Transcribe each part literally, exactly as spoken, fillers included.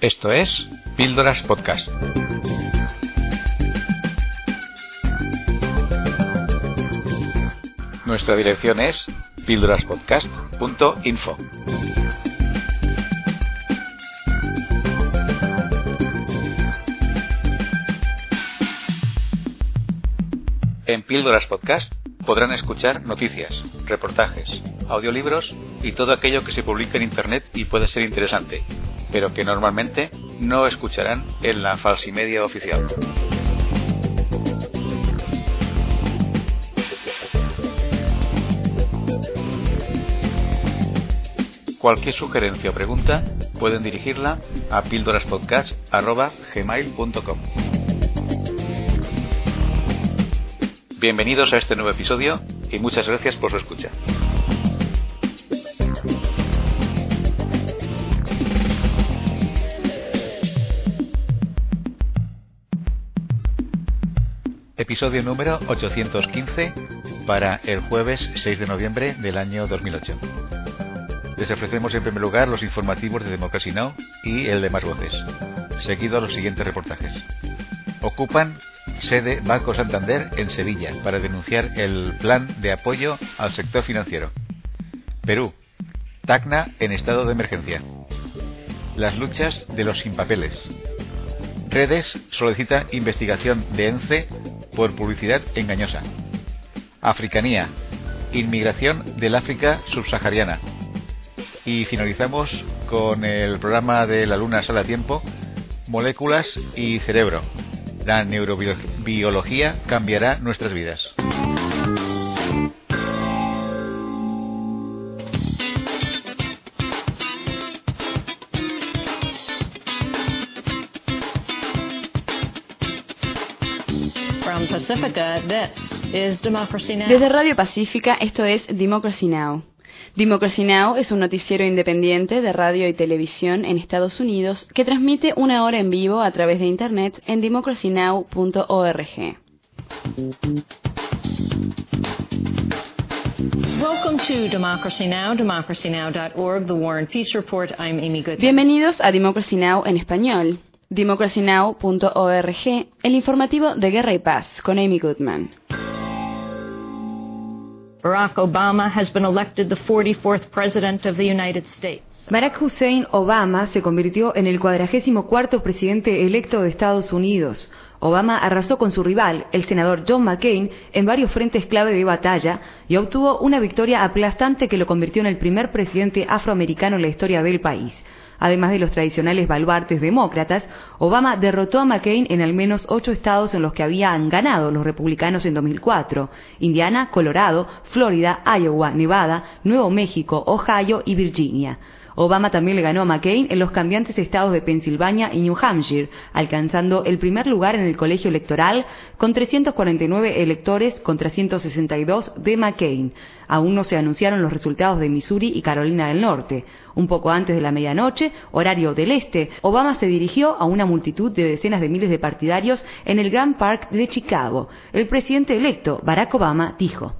Esto es Píldoras Podcast. Nuestra dirección es píldoraspodcast punto info. En Píldoras Podcast podrán escuchar noticias, reportajes, audiolibros y todo aquello que se publica en Internet y puede ser interesante, pero que normalmente no escucharán en la falsimedia oficial. Cualquier sugerencia o pregunta pueden dirigirla a píldoraspodcast arroba gmail punto com. Bienvenidos a este nuevo episodio y muchas gracias por su escucha. Episodio número ochocientos quince para el jueves seis de noviembre del año dos mil ocho. Les ofrecemos en primer lugar los informativos de Democracy Now! Y el de Más Voces, seguido los siguientes reportajes. Ocupan sede Banco Santander en Sevilla para denunciar el plan de apoyo al sector financiero. Perú, Tacna en estado de emergencia. Las luchas de los sin papeles. Redes solicita investigación de ENCE por publicidad engañosa. Africanía, inmigración del África subsahariana. Y finalizamos con el programa de la Luna Sala Tiempo, Moléculas y Cerebro. La neurobiología cambiará nuestras vidas. From Pacifica, this is Democracy Now! Desde Radio Pacífica, esto es Democracy Now! Democracy Now! Es un noticiero independiente de radio y televisión en Estados Unidos que transmite una hora en vivo a través de Internet en democracy now punto org. Welcome to Democracy Now!, democracy now dot org, The War and Peace Report. I'm Amy Goodman. Bienvenidos a Democracy Now! En español, democracy now punto org, el informativo de Guerra y Paz con Amy Goodman. Barack Obama has been elected the forty-fourth President of the United States. Barack Hussein Obama se convirtió en el cuadragésimo cuarto presidente electo de Estados Unidos. Obama arrasó con su rival, el senador John McCain, en varios frentes clave de batalla y obtuvo una victoria aplastante que lo convirtió en el primer presidente afroamericano en la historia del país. Además de los tradicionales baluartes demócratas, Obama derrotó a McCain en al menos ocho estados en los que habían ganado los republicanos en dos mil cuatro: Indiana, Colorado, Florida, Iowa, Nevada, Nuevo México, Ohio y Virginia. Obama también le ganó a McCain en los cambiantes estados de Pensilvania y New Hampshire, alcanzando el primer lugar en el colegio electoral con trescientos cuarenta y nueve electores contra ciento sesenta y dos de McCain. Aún no se anunciaron los resultados de Missouri y Carolina del Norte. Un poco antes de la medianoche, horario del este, Obama se dirigió a una multitud de decenas de miles de partidarios en el Grand Park de Chicago. El presidente electo, Barack Obama, dijo: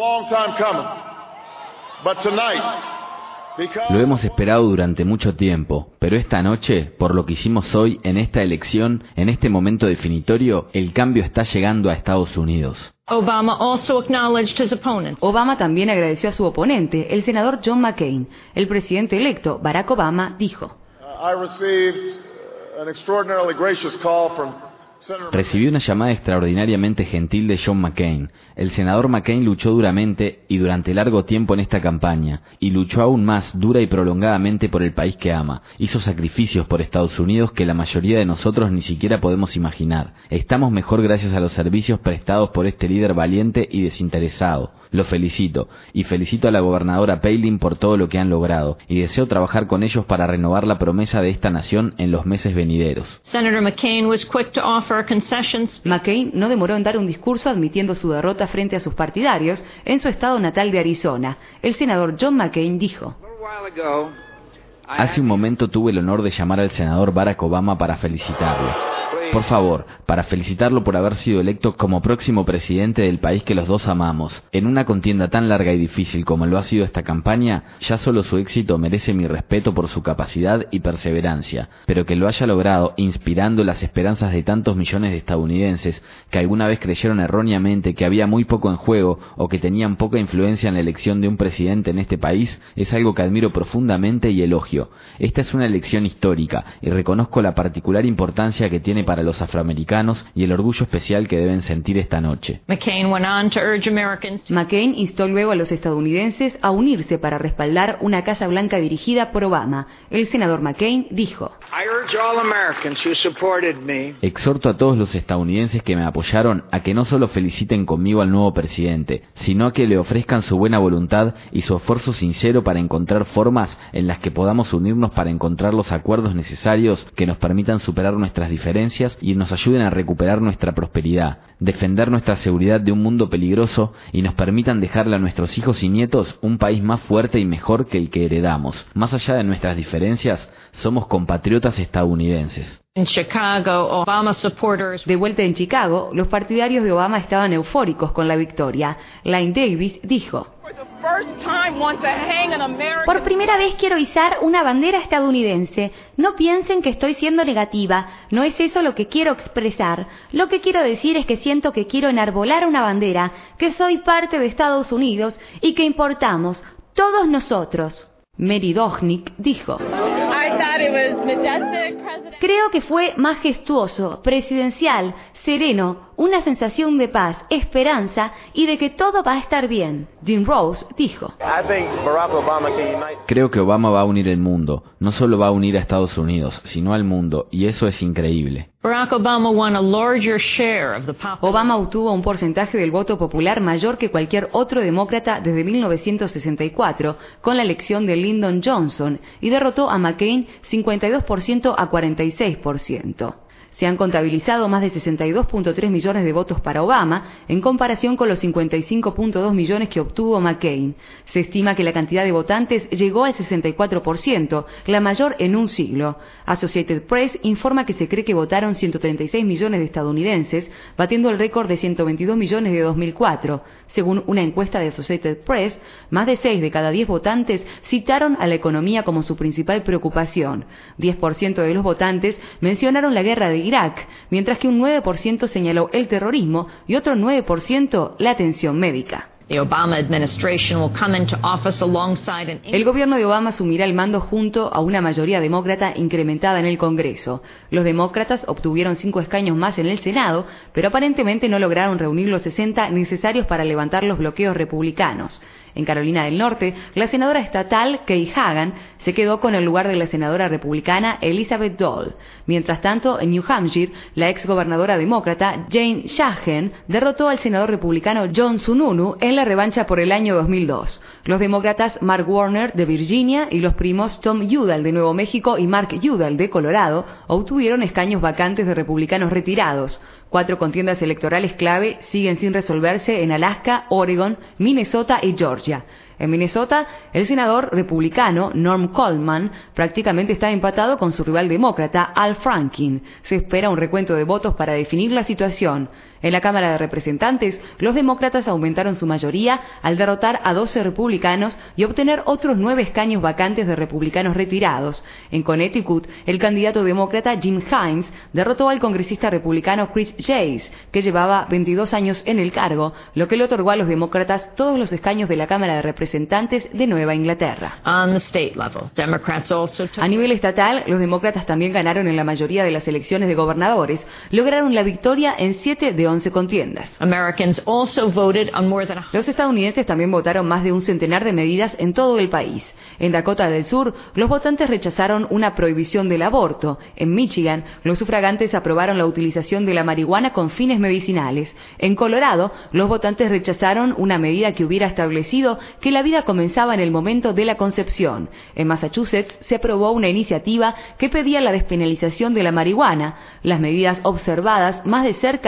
Lo hemos esperado durante mucho tiempo, pero esta noche, por lo que hicimos hoy en esta elección, en este momento definitorio, el cambio está llegando a Estados Unidos. Obama also acknowledged his opponent. Obama también agradeció a su oponente, el senador John McCain. El presidente electo, Barack Obama, dijo: I received an extraordinarily gracious call from Recibí una llamada extraordinariamente gentil de John McCain. El senador McCain luchó duramente y durante largo tiempo en esta campaña, y luchó aún más dura y prolongadamente por el país que ama. Hizo sacrificios por Estados Unidos que la mayoría de nosotros ni siquiera podemos imaginar. Estamos mejor gracias a los servicios prestados por este líder valiente y desinteresado. Lo felicito, y felicito a la gobernadora Palin por todo lo que han logrado, y deseo trabajar con ellos para renovar la promesa de esta nación en los meses venideros. Senator McCain was quick to offer concessions. McCain no demoró en dar un discurso admitiendo su derrota frente a sus partidarios en su estado natal de Arizona. El senador John McCain dijo: Hace un momento tuve el honor de llamar al senador Barack Obama para felicitarlo. Por favor, para felicitarlo por haber sido electo como próximo presidente del país que los dos amamos, en una contienda tan larga y difícil como lo ha sido esta campaña, ya solo su éxito merece mi respeto por su capacidad y perseverancia, pero que lo haya logrado inspirando las esperanzas de tantos millones de estadounidenses que alguna vez creyeron erróneamente que había muy poco en juego o que tenían poca influencia en la elección de un presidente en este país, es algo que admiro profundamente y elogio. Esta es una elección histórica y reconozco la particular importancia que tiene para los afroamericanos y el orgullo especial que deben sentir esta noche. McCain went on to urge Americans to... McCain instó luego a los estadounidenses a unirse para respaldar una Casa Blanca dirigida por Obama. El senador McCain dijo: Exhorto a todos los estadounidenses que me apoyaron a que no solo feliciten conmigo al nuevo presidente, sino a que le ofrezcan su buena voluntad y su esfuerzo sincero para encontrar formas en las que podamos unirnos para encontrar los acuerdos necesarios que nos permitan superar nuestras diferencias y nos ayuden a recuperar nuestra prosperidad, defender nuestra seguridad de un mundo peligroso y nos permitan dejarle a nuestros hijos y nietos un país más fuerte y mejor que el que heredamos. Más allá de nuestras diferencias, somos compatriotas estadounidenses. In Chicago, Obama supporters... De vuelta en Chicago, los partidarios de Obama estaban eufóricos con la victoria. Lane Davis dijo: Por primera vez quiero izar una bandera estadounidense. No piensen que estoy siendo negativa. No es eso lo que quiero expresar. Lo que quiero decir es que siento que quiero enarbolar una bandera, que soy parte de Estados Unidos y que importamos, todos nosotros. Mary Dohnick dijo: Creo que fue majestuoso, presidencial, sereno, una sensación de paz, esperanza y de que todo va a estar bien. Jim Rose dijo: Creo que Obama va a unir el mundo. No solo va a unir a Estados Unidos, sino al mundo, y eso es increíble. Barack Obama won a larger share of the population. Obama obtuvo un porcentaje del voto popular mayor que cualquier otro demócrata desde mil novecientos sesenta y cuatro, con la elección de Lyndon Johnson, y derrotó a McCain cincuenta y dos por ciento a cuarenta y seis por ciento. Se han contabilizado más de sesenta y dos punto tres millones de votos para Obama, en comparación con los cincuenta y cinco punto dos millones que obtuvo McCain. Se estima que la cantidad de votantes llegó al sesenta y cuatro por ciento, la mayor en un siglo. Associated Press informa que se cree que votaron ciento treinta y seis millones de estadounidenses, batiendo el récord de ciento veintidós millones de dos mil cuatro. Según una encuesta de Associated Press, más de seis de cada diez votantes citaron a la economía como su principal preocupación. diez por ciento de los votantes mencionaron la guerra de Irak, mientras que un nueve por ciento señaló el terrorismo y otro nueve por ciento la atención médica. The Obama administration will come into office alongside an... El gobierno de Obama asumirá el mando junto a una mayoría demócrata incrementada en el Congreso. Los demócratas obtuvieron cinco escaños más en el Senado, pero aparentemente no lograron reunir los sesenta necesarios para levantar los bloqueos republicanos. En Carolina del Norte, la senadora estatal Kay Hagan se quedó con el lugar de la senadora republicana Elizabeth Dole. Mientras tanto, en New Hampshire, la exgobernadora demócrata Jane Shahen derrotó al senador republicano John Sununu en la revancha por el año dos mil dos. Los demócratas Mark Warner de Virginia y los primos Tom Udall de Nuevo México y Mark Udall de Colorado obtuvieron escaños vacantes de republicanos retirados. Cuatro contiendas electorales clave siguen sin resolverse en Alaska, Oregon, Minnesota y Georgia. En Minnesota, el senador republicano Norm Coleman prácticamente está empatado con su rival demócrata Al Franken. Se espera un recuento de votos para definir la situación. En la Cámara de Representantes, los demócratas aumentaron su mayoría al derrotar a doce republicanos y obtener otros nueve escaños vacantes de republicanos retirados. En Connecticut, el candidato demócrata Jim Himes derrotó al congresista republicano Chris Chase, que llevaba veintidós años en el cargo, lo que le otorgó a los demócratas todos los escaños de la Cámara de Representantes de Nueva Inglaterra. On the state level, Democrats also took... A nivel estatal, los demócratas también ganaron en la mayoría de las elecciones de gobernadores. Lograron la victoria en siete de once contiendas. Americans also voted on more than a... Los estadounidenses también votaron más de un centenar de medidas en todo el país. En Dakota del Sur, los votantes rechazaron una prohibición del aborto. En Michigan, los sufragantes aprobaron la utilización de la marihuana con fines medicinales. En Colorado, los votantes rechazaron una medida que hubiera establecido que la vida comenzaba en el momento de la concepción. En Massachusetts, se aprobó una iniciativa que pedía la despenalización de la marihuana. Las medidas observadas más de cerca fueron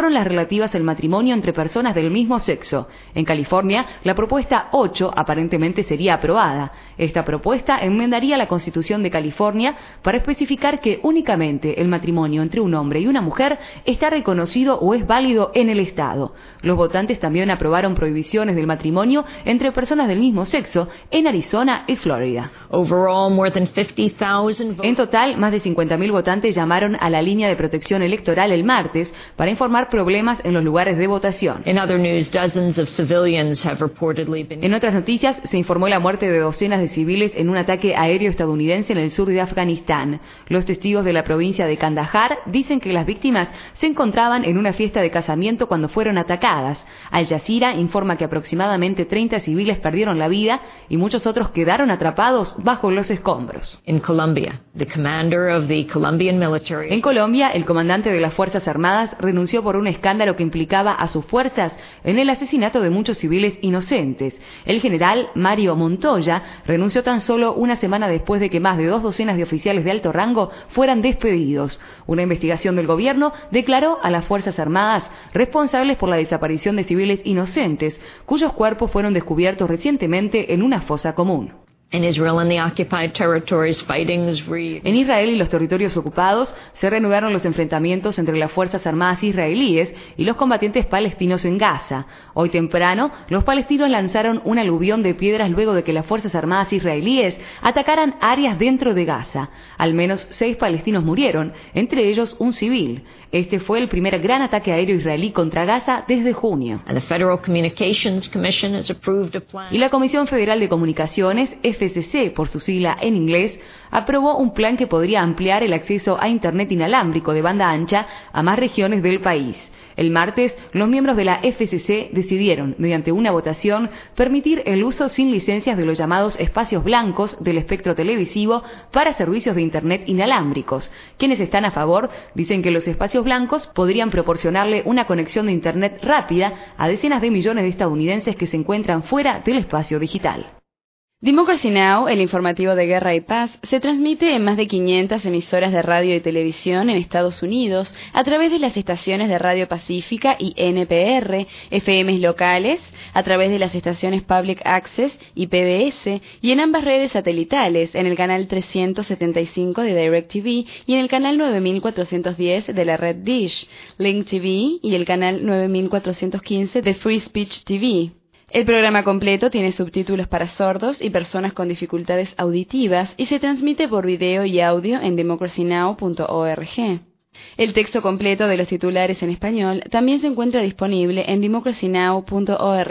fueron las relativas al matrimonio entre personas del mismo sexo. En California, la propuesta ocho aparentemente sería aprobada. Esta propuesta enmendaría la Constitución de California para especificar que únicamente el matrimonio entre un hombre y una mujer está reconocido o es válido en el Estado. Los votantes también aprobaron prohibiciones del matrimonio entre personas del mismo sexo en Arizona y Florida. Overall, more than fifty thousand En total, más de cincuenta mil votantes llamaron a la línea de protección electoral el martes para informar problemas en los lugares de votación. In other news, dozens of civilians have reportedly been... En otras noticias, se informó la muerte de docenas de civiles en un ataque aéreo estadounidense en el sur de Afganistán. Los testigos de la provincia de Kandahar dicen que las víctimas se encontraban en una fiesta de casamiento cuando fueron atacadas. Al Jazeera informa que aproximadamente treinta civiles perdieron la vida y muchos otros quedaron atrapados bajo los escombros. In Colombia, the commander of the Colombian military... En Colombia, el comandante de las Fuerzas Armadas renunció por un escándalo que implicaba a sus fuerzas en el asesinato de muchos civiles inocentes. El general Mario Montoya renunció tan solo una semana después de que más de dos docenas de oficiales de alto rango fueran despedidos. Una investigación del gobierno declaró a las Fuerzas Armadas responsables por la desaparición de civiles inocentes, cuyos cuerpos fueron descubiertos recientemente en una fosa común. In Israel and the occupied territories, fightings re... En Israel y los territorios ocupados se reanudaron los enfrentamientos entre las Fuerzas Armadas israelíes y los combatientes palestinos en Gaza. Hoy temprano, los palestinos lanzaron un aluvión de piedras luego de que las Fuerzas Armadas israelíes atacaran áreas dentro de Gaza. Al menos seis palestinos murieron, entre ellos un civil. Este fue el primer gran ataque aéreo israelí contra Gaza desde junio. And the Federal Communications Commission has approved a plan... Y la Comisión Federal de Comunicaciones, F C C por su sigla en inglés, aprobó un plan que podría ampliar el acceso a Internet inalámbrico de banda ancha a más regiones del país. El martes, los miembros de la F C C decidieron, mediante una votación, permitir el uso sin licencias de los llamados espacios blancos del espectro televisivo para servicios de Internet inalámbricos. Quienes están a favor dicen que los espacios blancos podrían proporcionarle una conexión de Internet rápida a decenas de millones de estadounidenses que se encuentran fuera del espacio digital. Democracy Now!, el informativo de Guerra y Paz, se transmite en más de quinientas emisoras de radio y televisión en Estados Unidos a través de las estaciones de Radio Pacífica y N P R, F Ms locales, a través de las estaciones Public Access y P B S, y en ambas redes satelitales, en el canal trescientos setenta y cinco de DirecTV y en el canal nueve mil cuatrocientos diez de la red Dish, Link T V y el canal nueve mil cuatrocientos quince de Free Speech T V. El programa completo tiene subtítulos para sordos y personas con dificultades auditivas y se transmite por video y audio en democracy now punto org. El texto completo de los titulares en español también se encuentra disponible en democracy now punto org.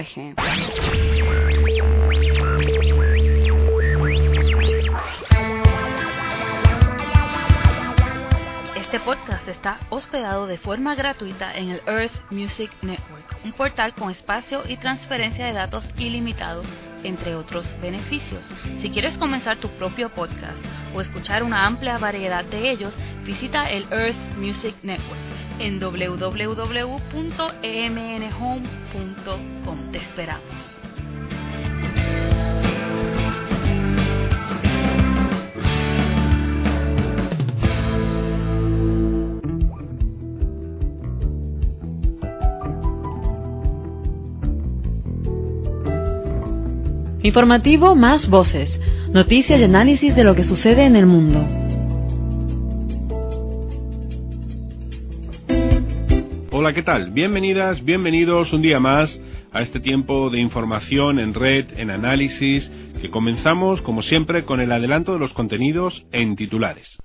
Este podcast está hospedado de forma gratuita en el Earth Music Network, un portal con espacio y transferencia de datos ilimitados, entre otros beneficios. Si quieres comenzar tu propio podcast o escuchar una amplia variedad de ellos, visita el Earth Music Network en w w w punto e m n home punto com. Te esperamos. Informativo Más Voces, noticias y análisis de lo que sucede en el mundo. Hola, ¿qué tal? Bienvenidas, bienvenidos un día más a este tiempo de información en red, en análisis, que comenzamos, como siempre, con el adelanto de los contenidos en titulares.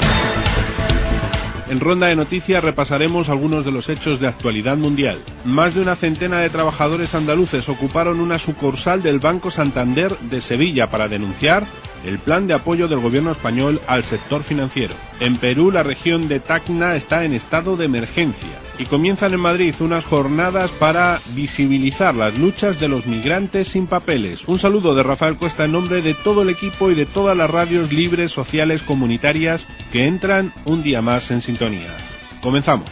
En Ronda de Noticias repasaremos algunos de los hechos de actualidad mundial. Más de una centena de trabajadores andaluces ocuparon una sucursal del Banco Santander de Sevilla para denunciar el plan de apoyo del gobierno español al sector financiero. En Perú, la región de Tacna está en estado de emergencia y comienzan en Madrid unas jornadas para visibilizar las luchas de los migrantes sin papeles. Un saludo de Rafael Cuesta en nombre de todo el equipo y de todas las radios libres, sociales, comunitarias que entran un día más en sintonía. Comenzamos.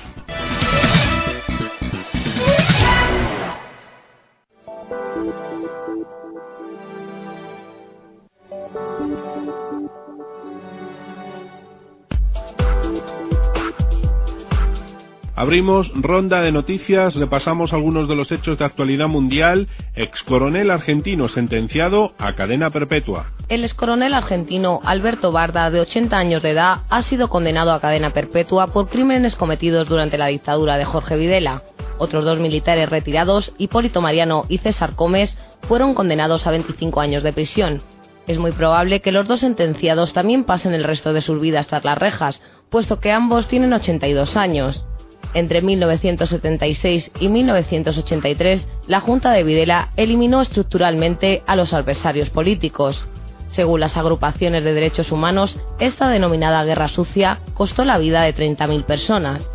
Abrimos ronda de noticias, repasamos algunos de los hechos de actualidad mundial. Excoronel argentino sentenciado a cadena perpetua. El excoronel argentino Alberto Barda, de ochenta años de edad, ha sido condenado a cadena perpetua por crímenes cometidos durante la dictadura de Jorge Videla. Otros dos militares retirados, Hipólito Mariano y César Comes, fueron condenados a veinticinco años de prisión. Es muy probable que los dos sentenciados también pasen el resto de sus vidas tras las rejas, puesto que ambos tienen ochenta y dos años. Entre mil novecientos setenta y seis y mil novecientos ochenta y tres, la Junta de Videla eliminó estructuralmente a los adversarios políticos. Según las agrupaciones de derechos humanos, esta denominada guerra sucia costó la vida de treinta mil personas.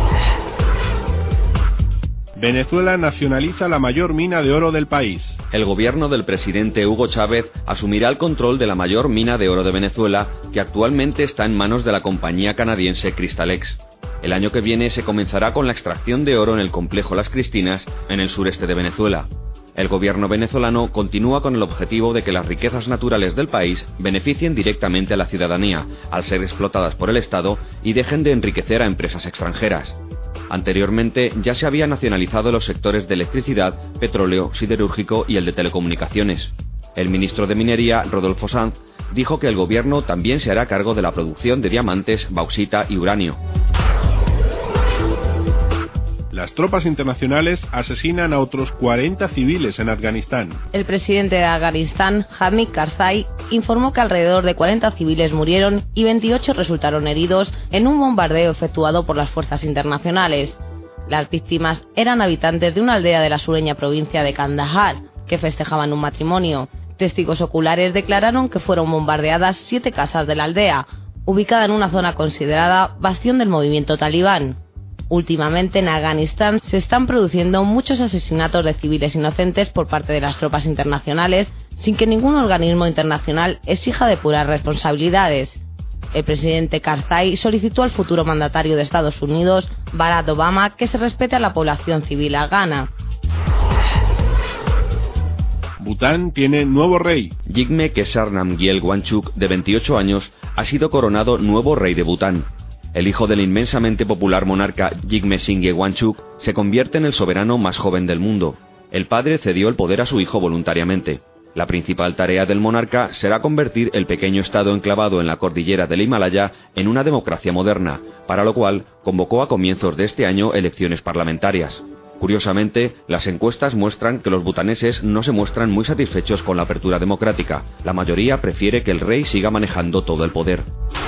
Venezuela nacionaliza la mayor mina de oro del país. El gobierno del presidente Hugo Chávez asumirá el control de la mayor mina de oro de Venezuela, que actualmente está en manos de la compañía canadiense Crystalex. El año que viene se comenzará con la extracción de oro en el complejo Las Cristinas, en el sureste de Venezuela. El gobierno venezolano continúa con el objetivo de que las riquezas naturales del país beneficien directamente a la ciudadanía, al ser explotadas por el Estado, y dejen de enriquecer a empresas extranjeras. Anteriormente ya se había nacionalizado los sectores de electricidad, petróleo, siderúrgico y el de telecomunicaciones. El ministro de Minería, Rodolfo Sanz, dijo que el gobierno también se hará cargo de la producción de diamantes, bauxita y uranio. Las tropas internacionales asesinan a otros cuarenta civiles en Afganistán. El presidente de Afganistán, Hamid Karzai, informó que alrededor de cuarenta civiles murieron y veintiocho resultaron heridos en un bombardeo efectuado por las fuerzas internacionales. Las víctimas eran habitantes de una aldea de la sureña provincia de Kandahar, que festejaban un matrimonio. Testigos oculares declararon que fueron bombardeadas siete casas de la aldea, ubicada en una zona considerada bastión del movimiento talibán. Últimamente en Afganistán se están produciendo muchos asesinatos de civiles inocentes por parte de las tropas internacionales, sin que ningún organismo internacional exija depurar responsabilidades. El presidente Karzai solicitó al futuro mandatario de Estados Unidos, Barack Obama, que se respete a la población civil afgana. Bután tiene nuevo rey. Jigme Khesar Namgyel Wangchuk, de veintiocho años, ha sido coronado nuevo rey de Bután. El hijo del inmensamente popular monarca Jigme Singye Wangchuk se convierte en el soberano más joven del mundo. El padre cedió el poder a su hijo voluntariamente. La principal tarea del monarca será convertir el pequeño estado enclavado en la cordillera del Himalaya en una democracia moderna, para lo cual convocó a comienzos de este año elecciones parlamentarias. Curiosamente, las encuestas muestran que los butaneses no se muestran muy satisfechos con la apertura democrática. La mayoría prefiere que el rey siga manejando todo el poder.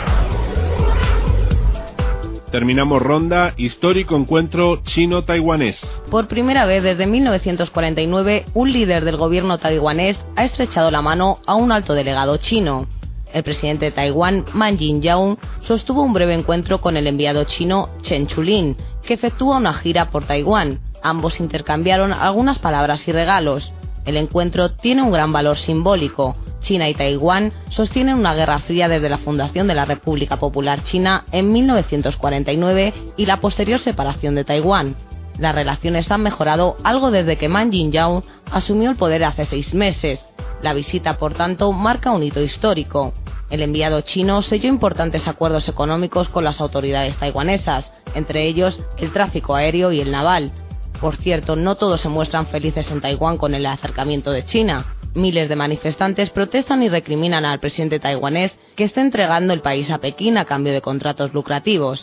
Terminamos ronda, histórico encuentro chino-taiwanés. Por primera vez desde mil novecientos cuarenta y nueve, un líder del gobierno taiwanés ha estrechado la mano a un alto delegado chino. El presidente de Taiwán, Man Ying-jeou, sostuvo un breve encuentro con el enviado chino Chen Chulin, que efectúa una gira por Taiwán. Ambos intercambiaron algunas palabras y regalos. El encuentro tiene un gran valor simbólico. China y Taiwán sostienen una guerra fría desde la fundación de la República Popular China en mil novecientos cuarenta y nueve y la posterior separación de Taiwán. Las relaciones han mejorado algo desde que Man Ying-jeou asumió el poder hace seis meses. La visita, por tanto, marca un hito histórico. El enviado chino selló importantes acuerdos económicos con las autoridades taiwanesas, entre ellos el tráfico aéreo y el naval. Por cierto, no todos se muestran felices en Taiwán con el acercamiento de China. Miles de manifestantes protestan y recriminan al presidente taiwanés que está entregando el país a Pekín a cambio de contratos lucrativos.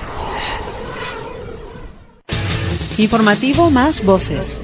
Informativo más voces.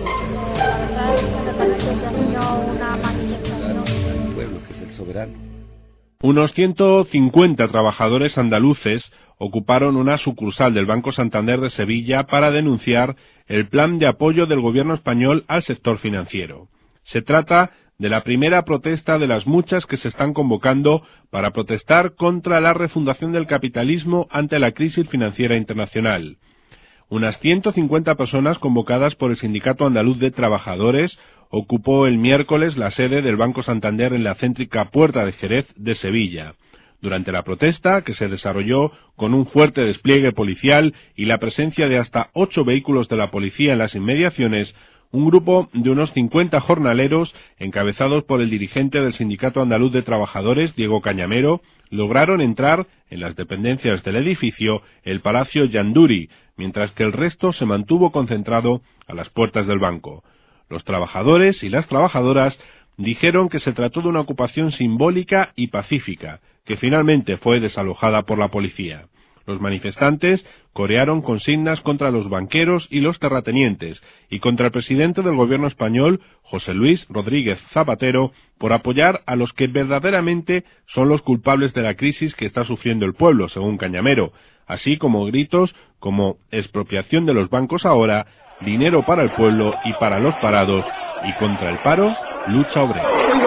Unos ciento cincuenta trabajadores andaluces ocuparon una sucursal del Banco Santander de Sevilla para denunciar el plan de apoyo del gobierno español al sector financiero. Se trata de la primera protesta de las muchas que se están convocando para protestar contra la refundación del capitalismo ante la crisis financiera internacional. Unas ciento cincuenta personas convocadas por el Sindicato Andaluz de Trabajadores ocupó el miércoles la sede del Banco Santander en la céntrica Puerta de Jerez de Sevilla. Durante la protesta, que se desarrolló con un fuerte despliegue policial y la presencia de hasta ocho vehículos de la policía en las inmediaciones, un grupo de unos cincuenta jornaleros, encabezados por el dirigente del Sindicato Andaluz de Trabajadores, Diego Cañamero, lograron entrar en las dependencias del edificio El Palacio Yanduri, mientras que el resto se mantuvo concentrado a las puertas del banco. Los trabajadores y las trabajadoras dijeron que se trató de una ocupación simbólica y pacífica, que finalmente fue desalojada por la policía. Los manifestantes corearon consignas contra los banqueros y los terratenientes y contra el presidente del gobierno español, José Luis Rodríguez Zapatero, por apoyar a los que verdaderamente son los culpables de la crisis que está sufriendo el pueblo, según Cañamero, así como gritos como expropiación de los bancos ahora, dinero para el pueblo y para los parados, y contra el paro, lucha obrera.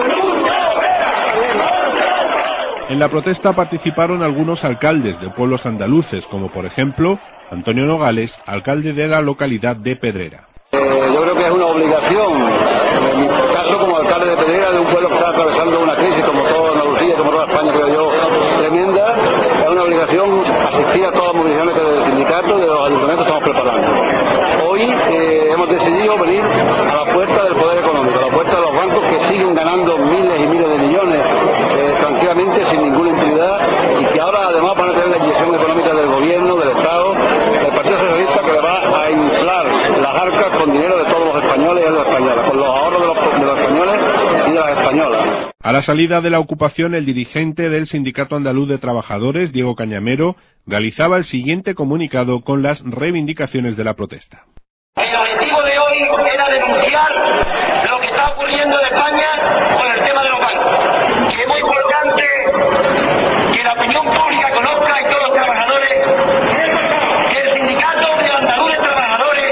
En la protesta participaron algunos alcaldes de pueblos andaluces, como por ejemplo Antonio Nogales, alcalde de la localidad de Pedrera. Eh, yo creo que es una obligación, en mi caso como alcalde de Pedrera, de un pueblo que está atravesando una crisis como toda Andalucía, como toda España, creo yo, tremenda, es una obligación asistir a todas las movilizaciones que desde el sindicato, de los ayuntamientos estamos preparando. Hoy eh, hemos decidido venir a la puerta del poder económico, a la puerta de los bancos que siguen ganando miles y miles de millones eh, tranquilamente, sin ninguna impunidad, y que ahora además van a tener la inyección económica del gobierno, del Estado, del Partido Socialista, que le va a inflar las arcas con dinero de todos los españoles y de las españolas, con los ahorros de los, de los españoles y de las españolas. A la salida de la ocupación, el dirigente del Sindicato Andaluz de Trabajadores, Diego Cañamero, realizaba el siguiente comunicado con las reivindicaciones de la protesta. El objetivo de hoy era denunciar lo que está ocurriendo en España con el tema de los bancos. Y es muy importante que la opinión pública conozca, y todos los trabajadores, que el Sindicato de Andaluz de Trabajadores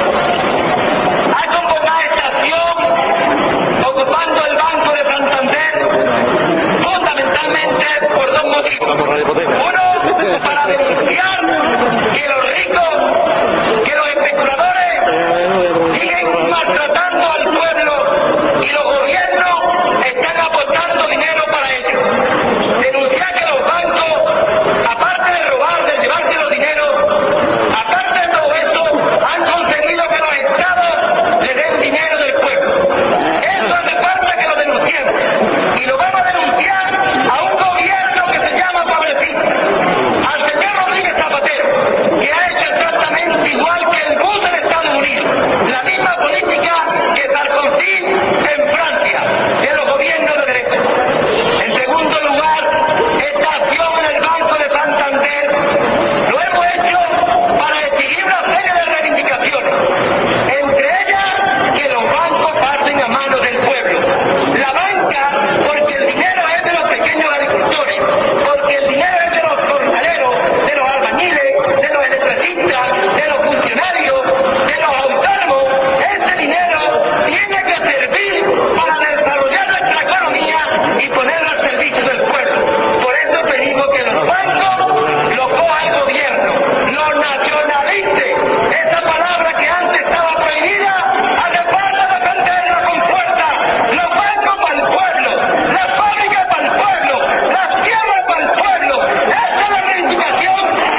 ha convocado esta acción ocupando el Banco de Santander fundamentalmente por dos motivos. Uno, para denunciar que los ricos, que los especuladores siguen maltratando al pueblo y los gobiernos están aportando dinero para ello. Denunciar que los bancos, aparte de robar, de llevarse los dineros, aparte de todo eso, han conseguido que los estados le den dinero del pueblo. Eso hace falta que lo denunciemos. Y lo vamos a denunciar a un gobierno que se llama progresista, al señor Rodríguez Zapatero, que ha hecho exactamente igual que el Bush en Estados Unidos, la misma política que Sarkozy en Francia, de los gobiernos de derecha. En segundo lugar, esta acción en el Banco de Santander lo hemos hecho para exigir una serie de reivindicaciones, entre ellas que los bancos pasen a manos del pueblo. La banca, porque el dinero es de los pequeños agricultores, porque el dinero es de los jornaleros, de los albañiles, de los electricistas, de los funcionarios, de los autónomos. Ese dinero tiene que servir para desarrollar nuestra economía y ponerla al servicio del pueblo. Por eso pedimos que los bancos los coja el gobierno, los nacionalice. Esa palabra que antes estaba prohibida, hace falta defenderla con fuerza. Los bancos para el pueblo, las fábricas para el pueblo, las tierras para el pueblo. Esa es la reivindicación.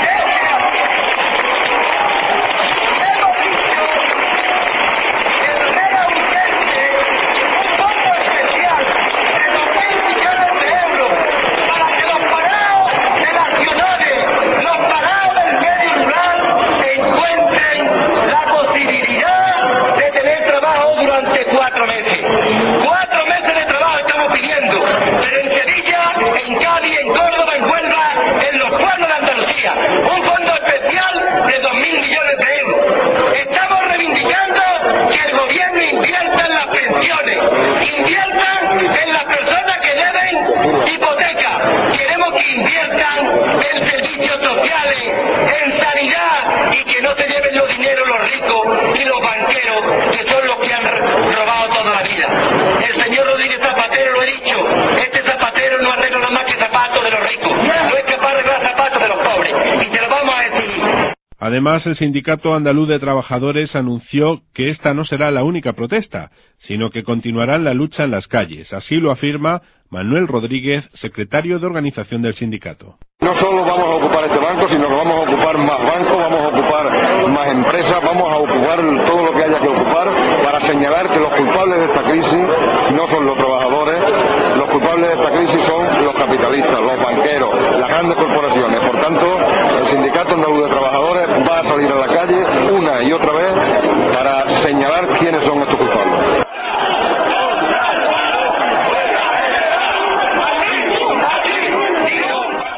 Hemos dicho que era urgente un fondo especial de dos mil millones de euros para que los parados de las ciudades, los parados del medio rural, encuentren la posibilidad de tener trabajo durante cuatro meses. Cuatro meses de trabajo estamos pidiendo, pero en Sevilla, en Cádiz, en Córdoba, en Huelva, en los pueblos de Andalucía, un fondo especial de dos mil millones de euros. Estamos reivindicando que el gobierno invierta en las pensiones, inviertan en las personas que deben hipoteca. Queremos que inviertan en servicios sociales, en sanidad, y que no se lleven los dineros los ricos y los banqueros, que son los que han robado toda la vida. El señor Rodríguez Zapatero lo ha dicho, este Zapatero no arregla nada más que zapatos de los ricos, no es capaz de arreglar zapatos de los pobres, y se lo vamos a decir. Además, el Sindicato Andaluz de Trabajadores anunció que esta no será la única protesta, sino que continuarán la lucha en las calles. Así lo afirma Manuel Rodríguez, secretario de organización del sindicato. No solo vamos a ocupar este banco, sino que vamos a ocupar más bancos, vamos a ocupar más empresas, vamos a ocupar todo lo que haya que ocupar para señalar que los culpables de esta crisis no son los trabajadores, los culpables de esta crisis son los capitalistas, los banqueros, las grandes corporaciones. Por tanto, el Sindicato Andaluz de Trabajadores va a salir a la calle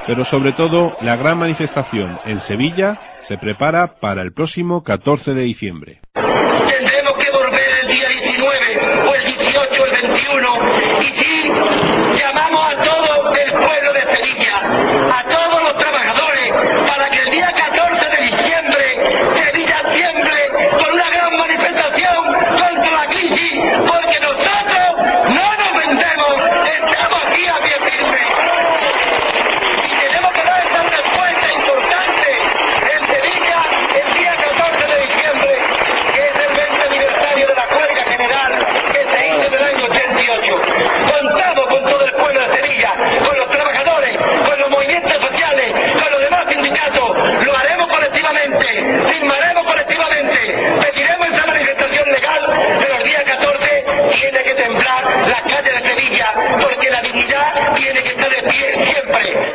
Pero sobre todo, la gran manifestación en Sevilla se prepara para el próximo catorce de diciembre. Tendremos que volver el día diecinueve o el dieciocho o el veintiuno y sí, llamamos a todo el pueblo de Sevilla, a todos los trabajadores, para que el día catorce de diciembre Sevilla tiemble con una gran manifestación contra la crisis, porque nosotros no nos vendemos, estamos aquí a pie firme. Y tenemos que dar esta respuesta importante en Sevilla el día catorce de diciembre, que es el veinte aniversario de la huelga general que se hizo en el año ochenta y ocho. Contamos con todo el pueblo de Sevilla, con los trabajadores, con los movimientos sociales, con los demás sindicatos. Lo haremos colectivamente, firmaremos colectivamente, pediremos esa manifestación legal de los días catorce. Tiene que temblar las calles de Sevilla, porque la dignidad tiene que estar de pie siempre.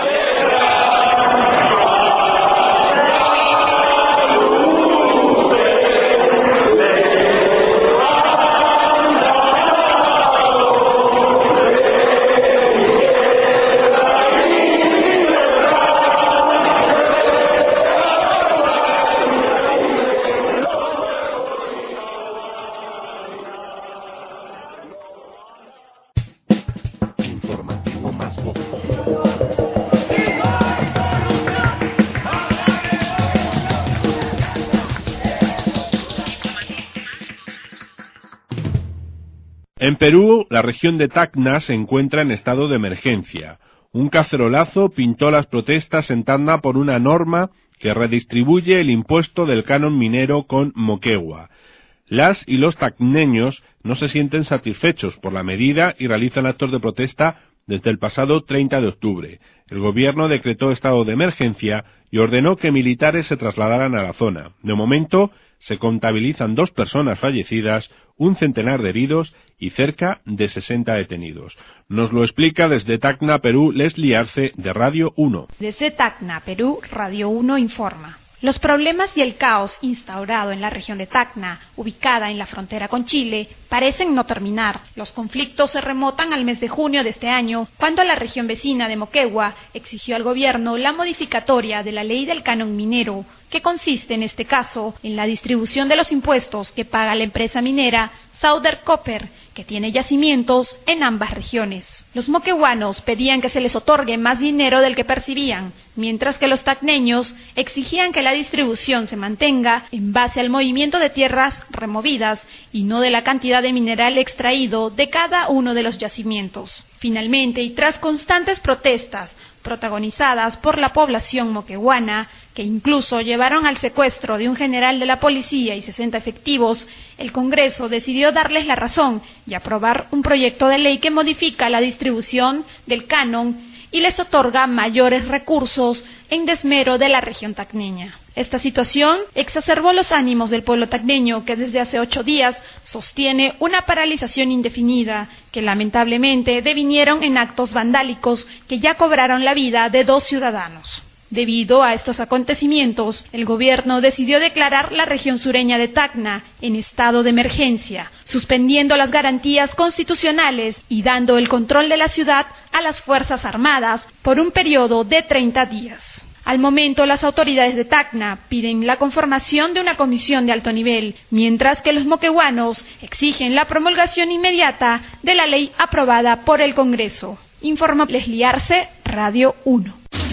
En Perú, la región de Tacna se encuentra en estado de emergencia. Un cacerolazo pintó las protestas en Tacna por una norma que redistribuye el impuesto del canon minero con Moquegua. Las y los tacneños no se sienten satisfechos por la medida y realizan actos de protesta desde el pasado treinta de octubre. El gobierno decretó estado de emergencia y ordenó que militares se trasladaran a la zona. De momento, se contabilizan dos personas fallecidas, un centenar de heridos y cerca de sesenta detenidos. Nos lo explica desde Tacna, Perú, Leslie Arce, de Radio uno. Desde Tacna, Perú, Radio uno informa. Los problemas y el caos instaurado en la región de Tacna, ubicada en la frontera con Chile, parecen no terminar. Los conflictos se remontan al mes de junio de este año, cuando la región vecina de Moquegua exigió al gobierno la modificatoria de la ley del canon minero, que consiste en este caso en la distribución de los impuestos que paga la empresa minera Southern Copper, que tiene yacimientos en ambas regiones. Los moqueguanos pedían que se les otorgue más dinero del que percibían, mientras que los tacneños exigían que la distribución se mantenga en base al movimiento de tierras removidas y no de la cantidad de mineral extraído de cada uno de los yacimientos. Finalmente, y tras constantes protestas protagonizadas por la población moqueguana, que incluso llevaron al secuestro de un general de la policía y sesenta efectivos, el Congreso decidió darles la razón y aprobar un proyecto de ley que modifica la distribución del canon y les otorga mayores recursos en desmero de la región tacneña. Esta situación exacerbó los ánimos del pueblo tacneño, que desde hace ocho días sostiene una paralización indefinida, que lamentablemente devinieron en actos vandálicos que ya cobraron la vida de dos ciudadanos. Debido a estos acontecimientos, el gobierno decidió declarar la región sureña de Tacna en estado de emergencia, suspendiendo las garantías constitucionales y dando el control de la ciudad a las Fuerzas Armadas por un periodo de treinta días. Al momento, las autoridades de Tacna piden la conformación de una comisión de alto nivel, mientras que los moqueguanos exigen la promulgación inmediata de la ley aprobada por el Congreso. Informa Leslie Arce, Radio uno.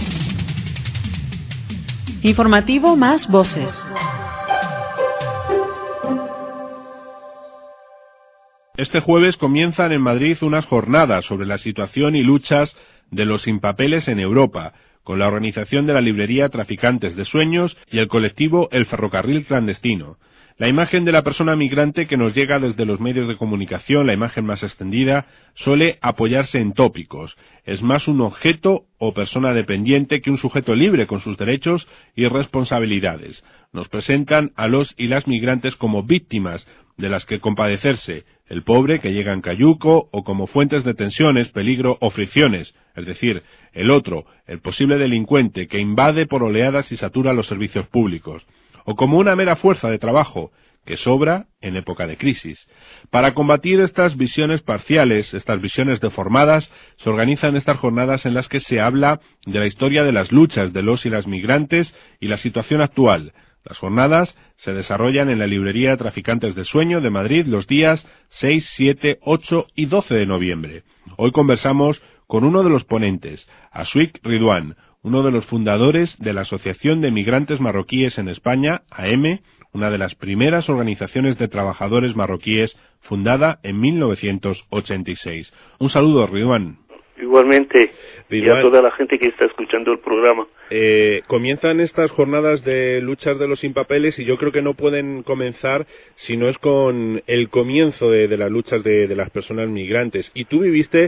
Informativo Más Voces. Este jueves comienzan en Madrid unas jornadas sobre la situación y luchas de los sin papeles en Europa, con la organización de la librería Traficantes de Sueños y el colectivo El Ferrocarril Clandestino. La imagen de la persona migrante que nos llega desde los medios de comunicación, la imagen más extendida, suele apoyarse en tópicos. Es más un objeto o persona dependiente que un sujeto libre con sus derechos y responsabilidades. Nos presentan a los y las migrantes como víctimas de las que compadecerse, el pobre que llega en cayuco, o como fuentes de tensiones, peligro o fricciones, es decir, el otro, el posible delincuente que invade por oleadas y satura los servicios públicos, o como una mera fuerza de trabajo que sobra en época de crisis. Para combatir estas visiones parciales, estas visiones deformadas, se organizan estas jornadas en las que se habla de la historia de las luchas de los y las migrantes y la situación actual. Las jornadas se desarrollan en la librería Traficantes de Sueño de Madrid los días seis, siete, ocho y doce de noviembre. Hoy conversamos con uno de los ponentes, Aswik Ridwan, uno de los fundadores de la Asociación de Migrantes Marroquíes en España, A M, una de las primeras organizaciones de trabajadores marroquíes fundada en mil novecientos ochenta y seis. Un saludo, Ridwan. Igualmente, Ridwan, y a toda la gente que está escuchando el programa. Eh, comienzan estas jornadas de luchas de los sin papeles y yo creo que no pueden comenzar si no es con el comienzo de, de las luchas de, de las personas migrantes. Y tú viviste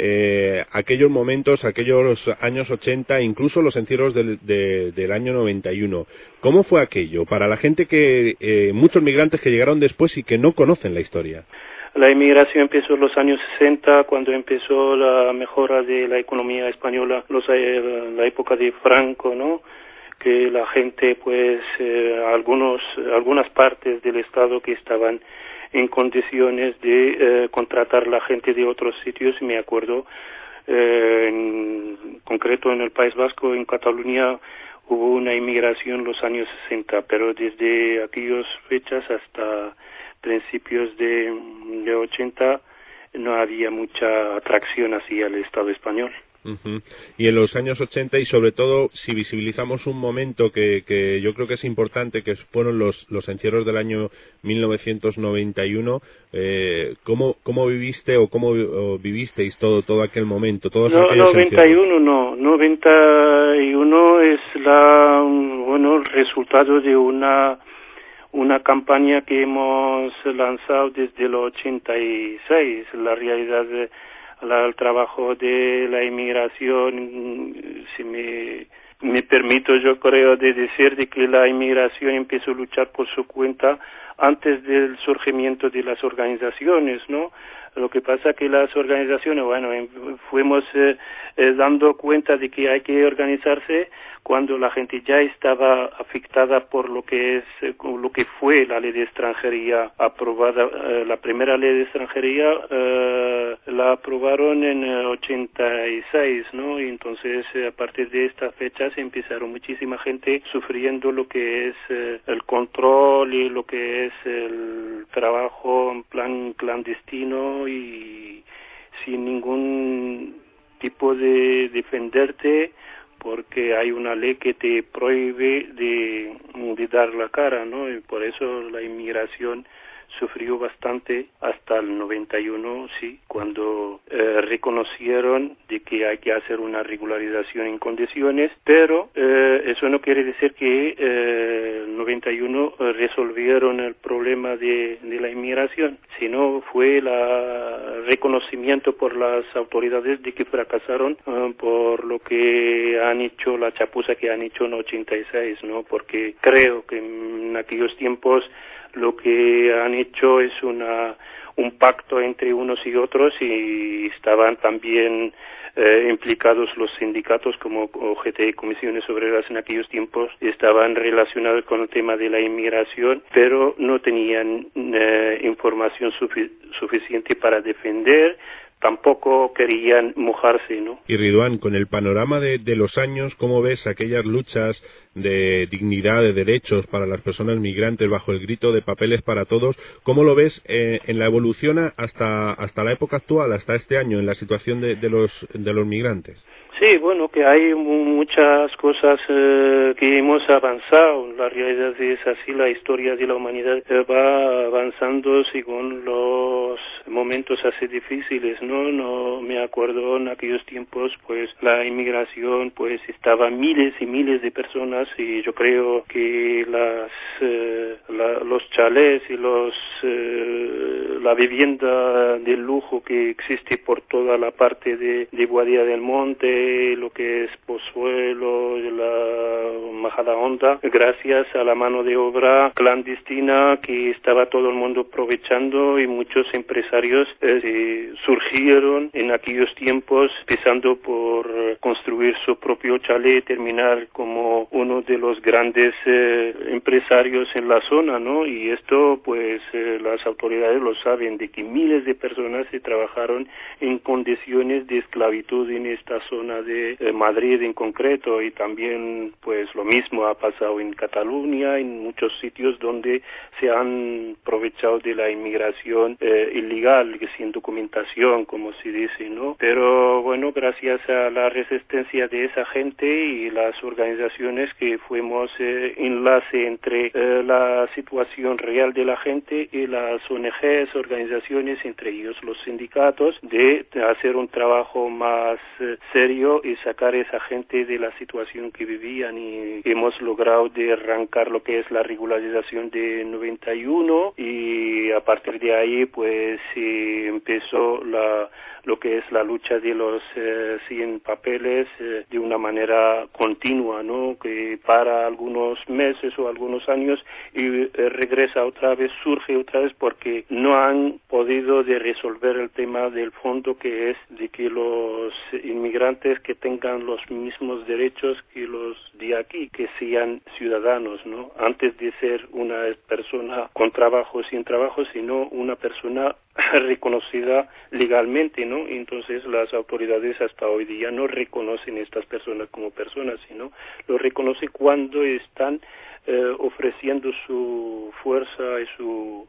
eh, aquellos momentos, aquellos años ochenta, incluso los encierros del, de, del año noventa y uno. ¿Cómo fue aquello para la gente que, eh, muchos migrantes que llegaron después y que no conocen la historia? La inmigración empezó en los años sesenta, cuando empezó la mejora de la economía española, los, eh, la época de Franco, ¿no? Que la gente, pues, eh, algunos, algunas partes del Estado que estaban en condiciones de eh, contratar la gente de otros sitios, me acuerdo, eh, en concreto en el País Vasco, en Cataluña, hubo una inmigración en los años sesenta, pero desde aquellas fechas hasta principios de, de ochenta no había mucha atracción hacia el Estado español. Uh-huh. Y en los años ochenta, y sobre todo si visibilizamos un momento que, que yo creo que es importante, que fueron los, los encierros del año mil novecientos noventa y uno, eh, ¿cómo, ¿cómo viviste o cómo o vivisteis todo todo aquel momento? Todos no, aquellos noventa y uno no, noventa y uno es la, bueno, el resultado de una una campaña que hemos lanzado desde el ochenta y seis. La realidad, la, el trabajo de la inmigración, si me, me permito, yo creo, de decir de que la inmigración empezó a luchar por su cuenta antes del surgimiento de las organizaciones, ¿no? Lo que pasa que las organizaciones, bueno, fuimos eh, eh, dando cuenta de que hay que organizarse cuando la gente ya estaba afectada por lo que es eh, lo que fue la ley de extranjería aprobada. Eh, la primera ley de extranjería eh, la aprobaron en el ochenta y seis, ¿no? Y entonces eh, a partir de esta fecha se empezaron muchísima gente sufriendo lo que es eh, el control y lo que es el trabajo en plan clandestino y sin ningún tipo de defenderte, porque hay una ley que te prohíbe de, de dar la cara, ¿no? Y por eso la inmigración sufrió bastante hasta el noventa y uno, sí, cuando eh, reconocieron de que hay que hacer una regularización en condiciones, pero eh, eso no quiere decir que eh, el noventa y uno eh, resolvieron el problema de, de la inmigración, sino fue el reconocimiento por las autoridades de que fracasaron eh, por lo que han hecho, la chapuza que han hecho en ochenta y seis, ¿no? Porque creo que en aquellos tiempos lo que han hecho es una un pacto entre unos y otros, y estaban también eh, implicados los sindicatos como O G T y Comisiones Obreras en aquellos tiempos, estaban relacionados con el tema de la inmigración, pero no tenían eh, información sufi- suficiente para defender, tampoco querían mojarse, ¿no? Y Ridwan, con el panorama de, de los años, ¿cómo ves aquellas luchas de dignidad, de derechos para las personas migrantes bajo el grito de papeles para todos? ¿Cómo lo ves eh, en la evolución hasta hasta la época actual, hasta este año, en la situación de, de los de los migrantes? Sí, bueno, que hay muchas cosas eh, que hemos avanzado. La realidad es así, la historia de la humanidad eh, va avanzando según los momentos así difíciles, ¿no? No me acuerdo en aquellos tiempos, pues la inmigración, pues estaba miles y miles de personas, y yo creo que las eh, la, los chalés y los eh, la vivienda de lujo que existe por toda la parte de, de Boadilla del Monte, lo que es Pozuelo, la bajada honda gracias a la mano de obra clandestina que estaba todo el mundo aprovechando, y muchos empresarios eh, surgieron en aquellos tiempos, empezando por construir su propio chalet, terminar como uno de los grandes eh, empresarios en la zona, ¿no? Y esto, pues, eh, las autoridades lo saben, de que miles de personas se trabajaron en condiciones de esclavitud en esta zona de eh, Madrid en concreto, y también, pues, lo mismo ha pasado en Cataluña, en muchos sitios donde se han aprovechado de la inmigración eh, ilegal, sin documentación, como se dice, ¿no? Pero, bueno, gracias a la resistencia de esa gente y las organizaciones que fuimos eh, enlace entre eh, la situación real de la gente y las O N Ges, organizaciones, entre ellos los sindicatos, de hacer un trabajo más eh, serio y sacar a esa gente de la situación que vivían, y hemos logrado de arrancar lo que es la regularización de noventa y uno, y a partir de ahí pues eh, empezó la lo que es la lucha de los eh, sin papeles eh, de una manera continua, ¿no? Que para algunos meses o algunos años y eh, regresa otra vez, surge otra vez, porque no han podido de resolver el tema del fondo, que es de que los inmigrantes que tengan los mismos derechos que los de aquí, que sean ciudadanos, ¿no? Antes de ser una persona con trabajo, sin trabajo, sino una persona reconocida legalmente, ¿no? Entonces las autoridades hasta hoy día no reconocen a estas personas como personas, sino lo reconocen cuando están eh, ofreciendo su fuerza y su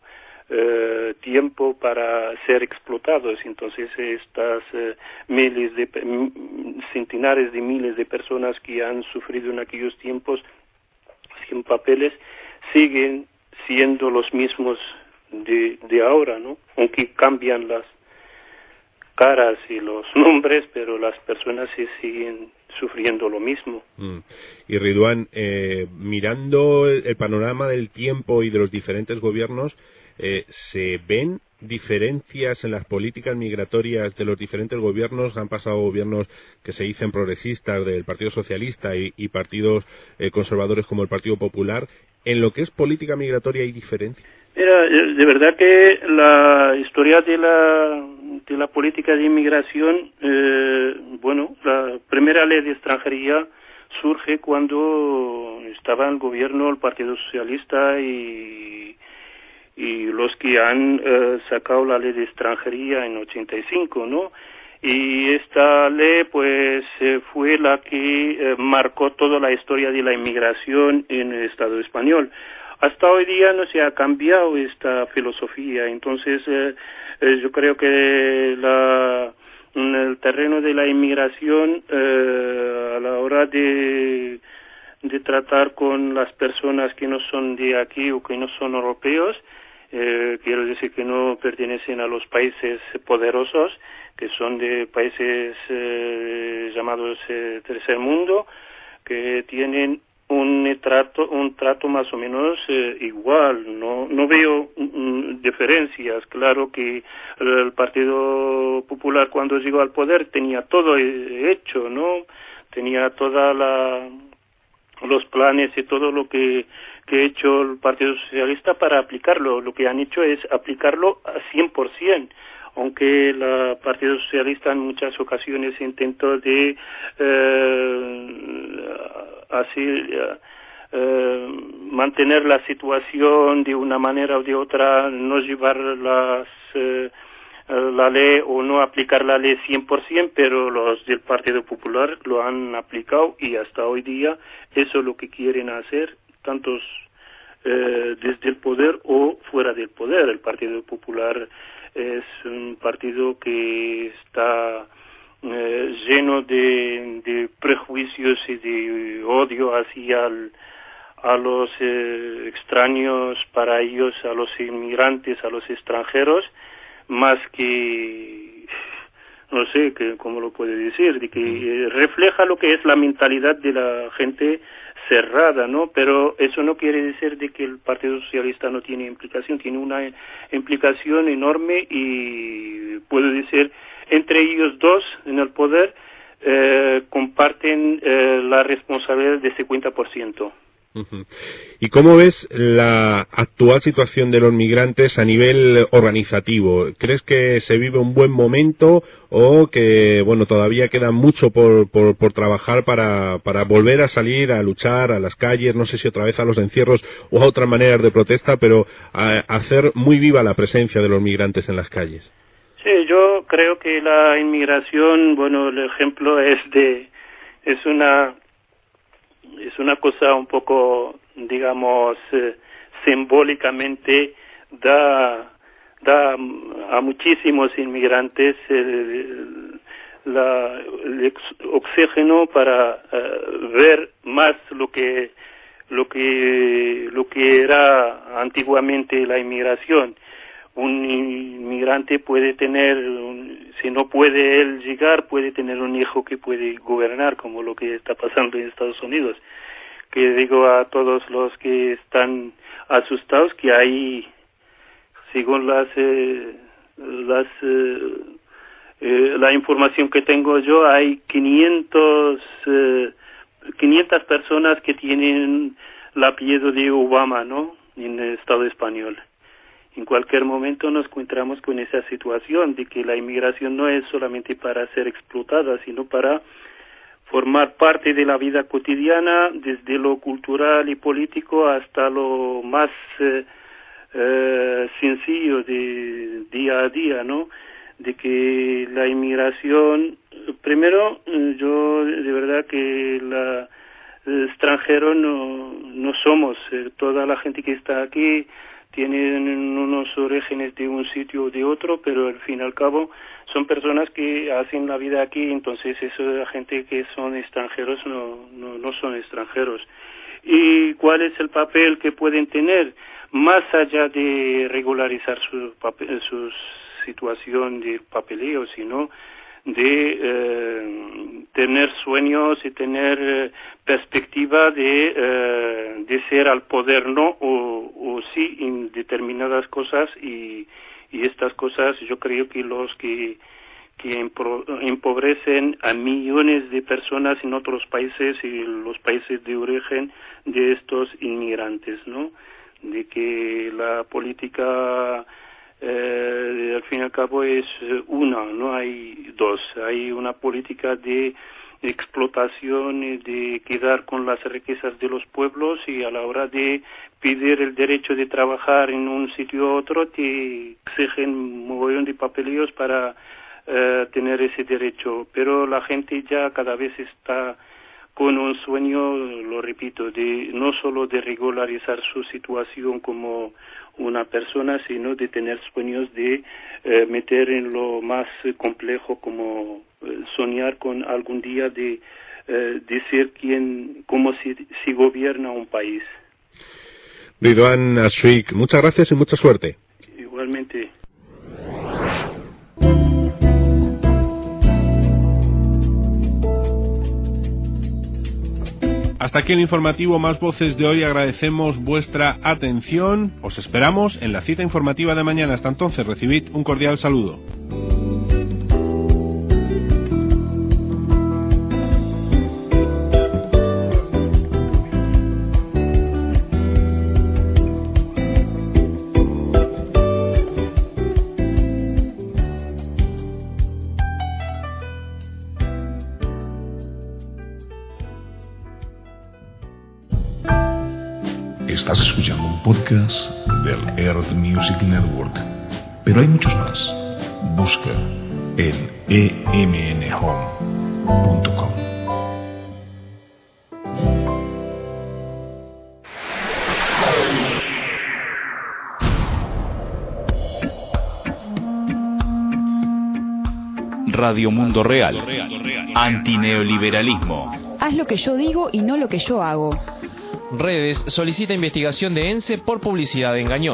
eh, tiempo para ser explotados. Entonces estas eh, miles de centenares de miles de personas que han sufrido en aquellos tiempos sin papeles siguen siendo los mismos de, de ahora, ¿no? Aunque cambian las caras y los nombres, pero las personas sí siguen sufriendo lo mismo. Mm. Y Ridwan, eh, mirando el, el panorama del tiempo y de los diferentes gobiernos, eh, ¿se ven diferencias en las políticas migratorias de los diferentes gobiernos? Han pasado gobiernos que se dicen progresistas, del Partido Socialista, y, y partidos eh, conservadores como el Partido Popular. ¿En lo que es política migratoria hay diferencias? Mira, de verdad que la historia de la de la política de inmigración, eh, bueno, la primera ley de extranjería surge cuando estaba en el gobierno el Partido Socialista y y los que han eh, sacado la ley de extranjería en ochenta y cinco, ¿no? Y esta ley, pues, eh, fue la que eh, marcó toda la historia de la inmigración en el Estado español. Hasta hoy día no se ha cambiado esta filosofía, entonces eh, eh, yo creo que la, en el terreno de la inmigración, eh, a la hora de, de tratar con las personas que no son de aquí o que no son europeos, eh, quiero decir que no pertenecen a los países poderosos, que son de países eh, llamados eh, tercer mundo, que tienen un trato un trato más o menos eh, igual. No no veo mm, diferencias. Claro que el Partido Popular, cuando llegó al poder, tenía todo hecho, ¿no? Tenía toda la los planes y todo lo que que ha hecho el Partido Socialista para aplicarlo. Lo que han hecho es aplicarlo a cien por ciento. Aunque el Partido Socialista en muchas ocasiones intentó de eh, así eh, eh, mantener la situación de una manera o de otra, no llevar las eh, la ley o no aplicar la ley cien por ciento, pero los del Partido Popular lo han aplicado y hasta hoy día eso es lo que quieren hacer, tantos eh, desde el poder o fuera del poder. El Partido Popular es un partido que está eh, lleno de, de prejuicios y de odio hacia el, a los eh, extraños, para ellos, a los inmigrantes, a los extranjeros, más que, no sé, que, ¿cómo lo puede decir? De que eh, refleja lo que es la mentalidad de la gente cerrada, ¿no? Pero eso no quiere decir de que el Partido Socialista no tiene implicación, tiene una implicación enorme y puedo decir, entre ellos dos en el poder, eh, comparten eh, la responsabilidad de cincuenta por ciento. Uh-huh. ¿Y cómo ves la actual situación de los migrantes a nivel organizativo? ¿Crees que se vive un buen momento o que, bueno, todavía queda mucho por, por, por trabajar para, para volver a salir a luchar a las calles, no sé si otra vez a los encierros o a otras maneras de protesta, pero a, a hacer muy viva la presencia de los migrantes en las calles? Sí, yo creo que la inmigración, bueno, el ejemplo es de, es una es una cosa un poco, digamos, eh, simbólicamente da da a muchísimos inmigrantes el, la, el oxígeno para uh, ver más lo que lo que lo que era antiguamente la inmigración. Un inmigrante puede tener, un, si no puede él llegar, puede tener un hijo que puede gobernar, como lo que está pasando en Estados Unidos. Que digo a todos los que están asustados que hay, según las eh, las eh, eh, la información que tengo yo, hay quinientos eh, quinientas personas que tienen el apellido de Obama, ¿no? En el Estado español. En cualquier momento nos encontramos con esa situación de que la inmigración no es solamente para ser explotada, sino para formar parte de la vida cotidiana, desde lo cultural y político hasta lo más eh, eh, sencillo de día a día, ¿no? De que la inmigración, primero, yo de verdad que la el extranjero no no somos, eh, toda la gente que está aquí tienen unos orígenes de un sitio o de otro, pero al fin y al cabo son personas que hacen la vida aquí, entonces eso de la gente que son extranjeros no, no, no son extranjeros. ¿Y cuál es el papel que pueden tener? Más allá de regularizar su, papel, su situación de papeleo, sino de eh, tener sueños y tener eh, perspectiva de eh, de ser al poder no o, o sí en determinadas cosas y, y estas cosas yo creo que los que que empro, empobrecen a millones de personas en otros países y los países de origen de estos inmigrantes, ¿no? De que la política Eh, al fin y al cabo es una, no hay dos. Hay una política de explotación y de quedar con las riquezas de los pueblos y a la hora de pedir el derecho de trabajar en un sitio u otro te exigen un mogollón de papeleos para eh, tener ese derecho. Pero la gente ya cada vez está con un sueño, lo repito, de no solo de regularizar su situación como una persona, sino de tener sueños de eh, meter en lo más eh, complejo, como eh, soñar con algún día de eh, decir quién, cómo se, se gobierna un país. Ridwan Ashrik, muchas gracias y mucha suerte. Igualmente. Hasta aquí el informativo Más Voces de hoy. Agradecemos vuestra atención. Os esperamos en la cita informativa de mañana. Hasta entonces, recibid un cordial saludo. Estás escuchando un podcast del Earth Music Network, pero hay muchos más. Busca en e m n home punto com. Radio Mundo Real. Antineoliberalismo. Haz lo que yo digo y no lo que yo hago. Redes solicita investigación de ENSE por publicidad engañosa.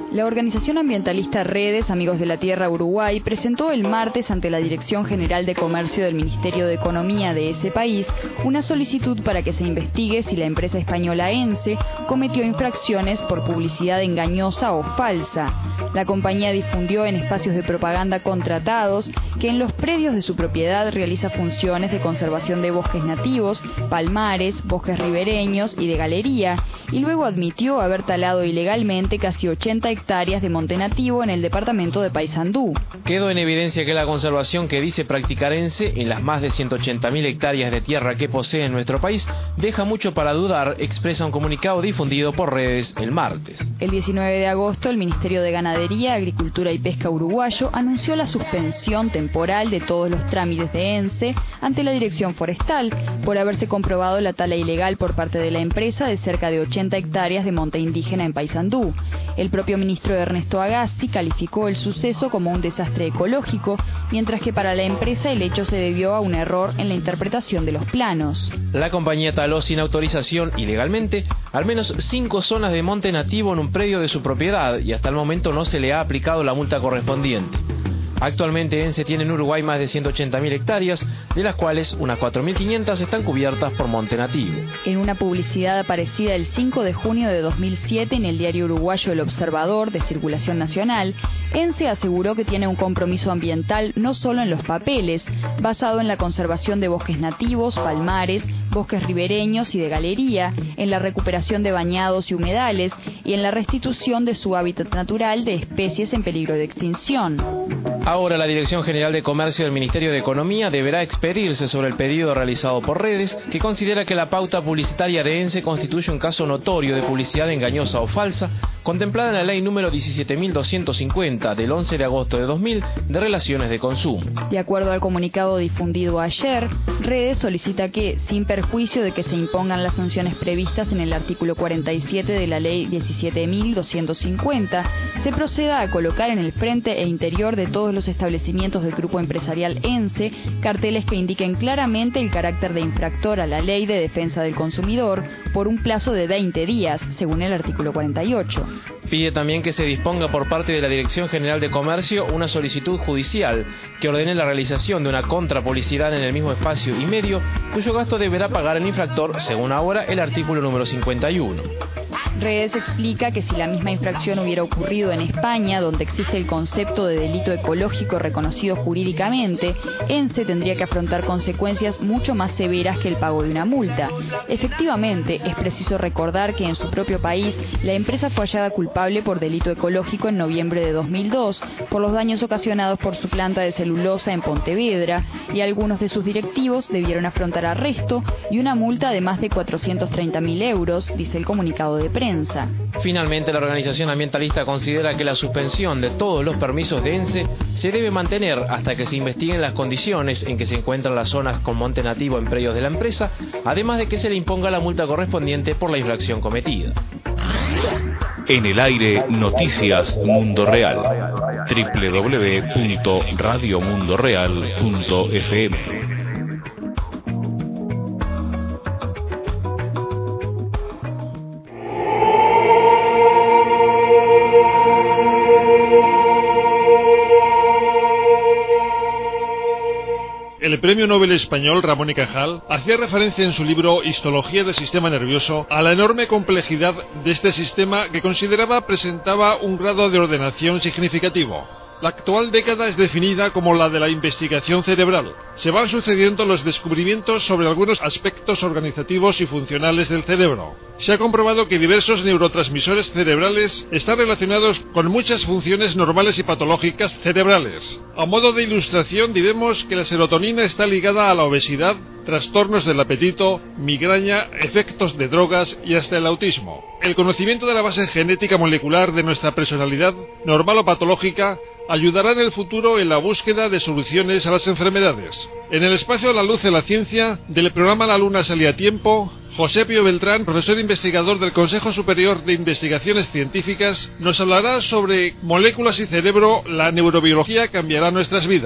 La organización ambientalista Redes Amigos de la Tierra Uruguay presentó el martes ante la Dirección General de Comercio del Ministerio de Economía de ese país una solicitud para que se investigue si la empresa española ENCE cometió infracciones por publicidad engañosa o falsa. La compañía difundió en espacios de propaganda contratados que en los predios de su propiedad realiza funciones de conservación de bosques nativos, palmares, bosques ribereños y de galería, y luego admitió haber talado ilegalmente casi ochenta hectáreas de monte nativo en el departamento de Paysandú. Quedó en evidencia que la conservación que dice practicar ENCE en las más de ciento ochenta mil hectáreas de tierra que posee en nuestro país deja mucho para dudar, expresa un comunicado difundido por Redes el martes. El diecinueve de agosto, el Ministerio de Ganadería, Agricultura y Pesca uruguayo anunció la suspensión temporal de todos los trámites de ENCE ante la Dirección Forestal por haberse comprobado la tala ilegal por parte de la empresa de cerca de ochenta hectáreas de monte indígena en Paysandú. El propio ministro Ernesto Agassi calificó el suceso como un desastre ecológico, mientras que para la empresa el hecho se debió a un error en la interpretación de los planos. La compañía taló sin autorización ilegalmente al menos cinco zonas de monte nativo en un predio de su propiedad y hasta el momento no se le ha aplicado la multa correspondiente. Actualmente ENCE tiene en Uruguay más de ciento ochenta mil hectáreas, de las cuales unas cuatro mil quinientas están cubiertas por monte nativo. En una publicidad aparecida el cinco de junio de dos mil siete en el diario uruguayo El Observador, de circulación nacional, ENCE aseguró que tiene un compromiso ambiental no solo en los papeles, basado en la conservación de bosques nativos, palmares, bosques ribereños y de galería, en la recuperación de bañados y humedales y en la restitución de su hábitat natural de especies en peligro de extinción. Ahora la Dirección General de Comercio del Ministerio de Economía deberá expedirse sobre el pedido realizado por Redes, que considera que la pauta publicitaria de ENCE constituye un caso notorio de publicidad engañosa o falsa, contemplada en la ley número diecisiete mil doscientos cincuenta del once de agosto de dos mil de relaciones de consumo. De acuerdo al comunicado difundido ayer, Redes solicita que, sin perjuicio de que se impongan las sanciones previstas en el artículo cuarenta y siete de la ley diecisiete mil doscientos cincuenta, se proceda a colocar en el frente e interior de todos los establecimientos del grupo empresarial ENCE carteles que indiquen claramente el carácter de infractor a la Ley de Defensa del Consumidor por un plazo de veinte días, según el artículo cuarenta y ocho. Pide también que se disponga por parte de la Dirección General de Comercio una solicitud judicial que ordene la realización de una contrapublicidad en el mismo espacio y medio, cuyo gasto deberá pagar el infractor, según ahora el artículo número cincuenta y uno. Redes explica que si la misma infracción hubiera ocurrido en España, donde existe el concepto de delito ecológico reconocido jurídicamente, ENCE tendría que afrontar consecuencias mucho más severas que el pago de una multa. Efectivamente, es preciso recordar que en su propio país la empresa fue hallada culpable por delito ecológico en noviembre de dos mil dos por los daños ocasionados por su planta de celulosa en Pontevedra, y algunos de sus directivos debieron afrontar arresto y una multa de más de cuatrocientos treinta mil euros, dice el comunicado de prensa. Finalmente, la organización ambientalista considera que la suspensión de todos los permisos de ENCE se debe mantener hasta que se investiguen las condiciones en que se encuentran las zonas con monte nativo en predios de la empresa, además de que se le imponga la multa correspondiente por la infracción cometida. En el aire, Noticias Mundo Real. doble u doble u doble u punto radio mundo real punto f m. El premio Nobel español Ramón y Cajal hacía referencia en su libro Histología del sistema nervioso a la enorme complejidad de este sistema que consideraba presentaba un grado de ordenación significativo. La actual década es definida como la de la investigación cerebral. Se van sucediendo los descubrimientos sobre algunos aspectos organizativos y funcionales del cerebro. Se ha comprobado que diversos neurotransmisores cerebrales están relacionados con muchas funciones normales y patológicas cerebrales. A modo de ilustración diremos que la serotonina está ligada a la obesidad, trastornos del apetito, migraña, efectos de drogas y hasta el autismo. El conocimiento de la base genética molecular de nuestra personalidad, normal o patológica, ayudará en el futuro en la búsqueda de soluciones a las enfermedades. En el espacio La Luz de la Ciencia, del programa La Luna Salía a Tiempo, José Pío Beltrán, profesor investigador del Consejo Superior de Investigaciones Científicas, nos hablará sobre moléculas y cerebro, la neurobiología cambiará nuestras vidas.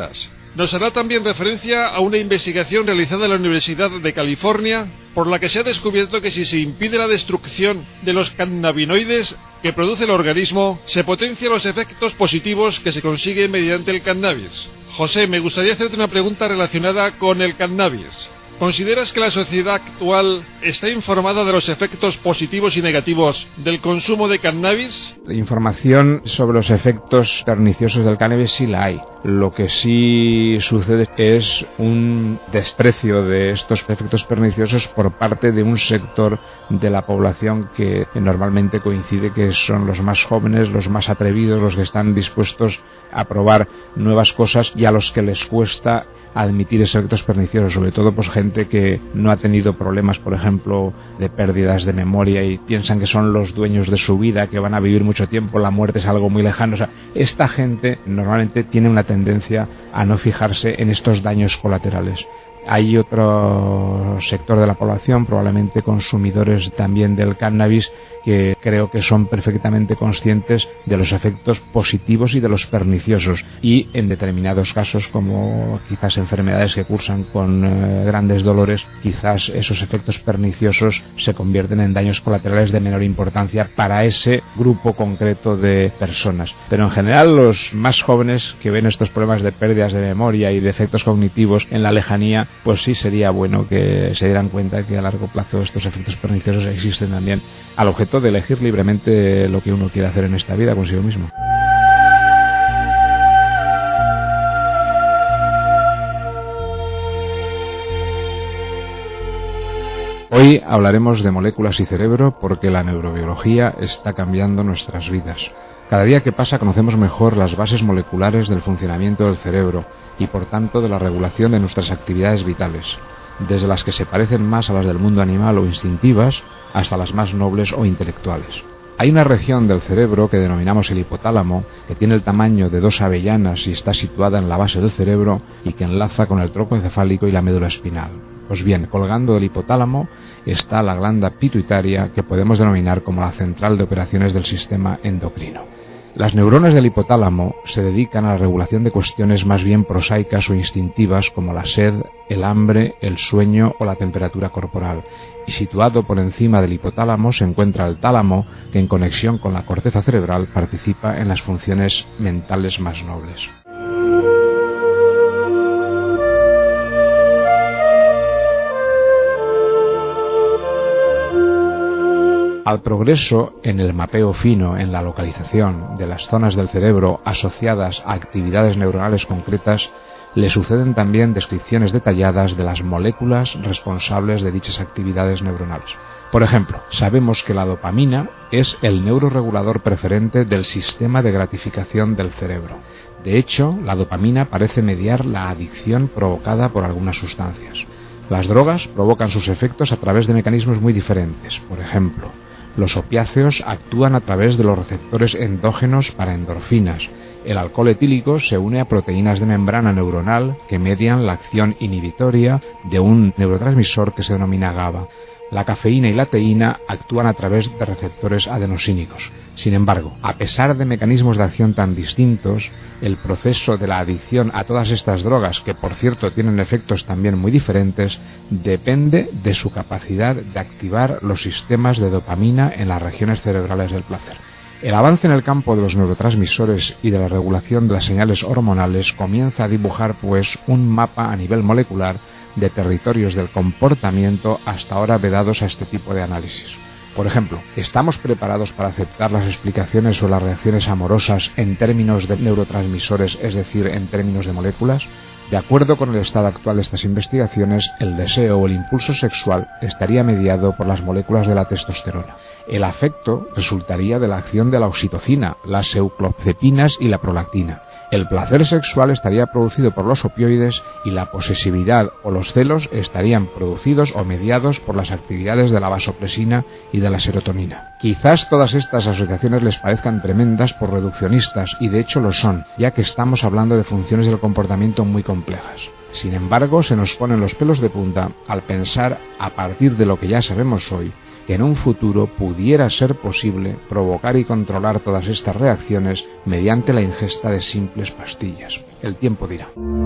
nos hará también referencia a una investigación realizada en la Universidad de California, por la que se ha descubierto que si se impide la destrucción de los cannabinoides que produce el organismo, se potencian los efectos positivos que se consiguen mediante el cannabis. José, me gustaría hacerte una pregunta relacionada con el cannabis. ¿Consideras que la sociedad actual está informada de los efectos positivos y negativos del consumo de cannabis? Información sobre los efectos perniciosos del cannabis sí la hay. Lo que sí sucede es un desprecio de estos efectos perniciosos por parte de un sector de la población que normalmente coincide que son los más jóvenes, los más atrevidos, los que están dispuestos a probar nuevas cosas y a los que les cuesta admitir esos efectos perniciosos, sobre todo pues gente que no ha tenido problemas, por ejemplo, de pérdidas de memoria y piensan que son los dueños de su vida, que van a vivir mucho tiempo, la muerte es algo muy lejano. O sea, esta gente normalmente tiene una tendencia a no fijarse en estos daños colaterales. Hay otro sector de la población, probablemente consumidores también del cannabis, que creo que son perfectamente conscientes de los efectos positivos y de los perniciosos, y en determinados casos, como quizás enfermedades que cursan con eh, grandes dolores, quizás esos efectos perniciosos se convierten en daños colaterales de menor importancia para ese grupo concreto de personas. Pero en general los más jóvenes que ven estos problemas de pérdidas de memoria y de efectos cognitivos en la lejanía, pues sí sería bueno que se dieran cuenta que a largo plazo estos efectos perniciosos existen también, al objeto de elegir libremente lo que uno quiere hacer en esta vida consigo mismo. Hoy hablaremos de moléculas y cerebro porque la neurobiología está cambiando nuestras vidas. Cada día que pasa conocemos mejor las bases moleculares del funcionamiento del cerebro y por tanto de la regulación de nuestras actividades vitales, desde las que se parecen más a las del mundo animal o instintivas hasta las más nobles o intelectuales. Hay una región del cerebro que denominamos el hipotálamo, que tiene el tamaño de dos avellanas y está situada en la base del cerebro y que enlaza con el tronco encefálico y la médula espinal. Pues bien, colgando del hipotálamo está la glándula pituitaria, que podemos denominar como la central de operaciones del sistema endocrino. Las neuronas del hipotálamo se dedican a la regulación de cuestiones más bien prosaicas o instintivas como la sed, el hambre, el sueño o la temperatura corporal. Y situado por encima del hipotálamo se encuentra el tálamo, que en conexión con la corteza cerebral participa en las funciones mentales más nobles. Al progreso en el mapeo fino, en la localización de las zonas del cerebro asociadas a actividades neuronales concretas, le suceden también descripciones detalladas de las moléculas responsables de dichas actividades neuronales. Por ejemplo, sabemos que la dopamina es el neuroregulador preferente del sistema de gratificación del cerebro. De hecho, la dopamina parece mediar la adicción provocada por algunas sustancias. Las drogas provocan sus efectos a través de mecanismos muy diferentes. Por ejemplo, los opiáceos actúan a través de los receptores endógenos para endorfinas. El alcohol etílico se une a proteínas de membrana neuronal que median la acción inhibitoria de un neurotransmisor que se denomina GABA. La cafeína y la teína actúan a través de receptores adenosínicos. Sin embargo, a pesar de mecanismos de acción tan distintos, el proceso de la adicción a todas estas drogas, que por cierto tienen efectos también muy diferentes, depende de su capacidad de activar los sistemas de dopamina en las regiones cerebrales del placer. El avance en el campo de los neurotransmisores y de la regulación de las señales hormonales comienza a dibujar, pues, un mapa a nivel molecular de territorios del comportamiento hasta ahora vedados a este tipo de análisis. Por ejemplo, ¿estamos preparados para aceptar las explicaciones sobre las reacciones amorosas en términos de neurotransmisores, es decir, en términos de moléculas? De acuerdo con el estado actual de estas investigaciones, el deseo o el impulso sexual estaría mediado por las moléculas de la testosterona. El afecto resultaría de la acción de la oxitocina, las euclocepinas y la prolactina. El placer sexual estaría producido por los opioides y la posesividad o los celos estarían producidos o mediados por las actividades de la vasopresina y de la serotonina. Quizás todas estas asociaciones les parezcan tremendas por reduccionistas, y de hecho lo son, ya que estamos hablando de funciones del comportamiento muy complejas. Sin embargo, se nos ponen los pelos de punta al pensar, a partir de lo que ya sabemos hoy, que en un futuro pudiera ser posible provocar y controlar todas estas reacciones mediante la ingesta de simples pastillas. El tiempo dirá.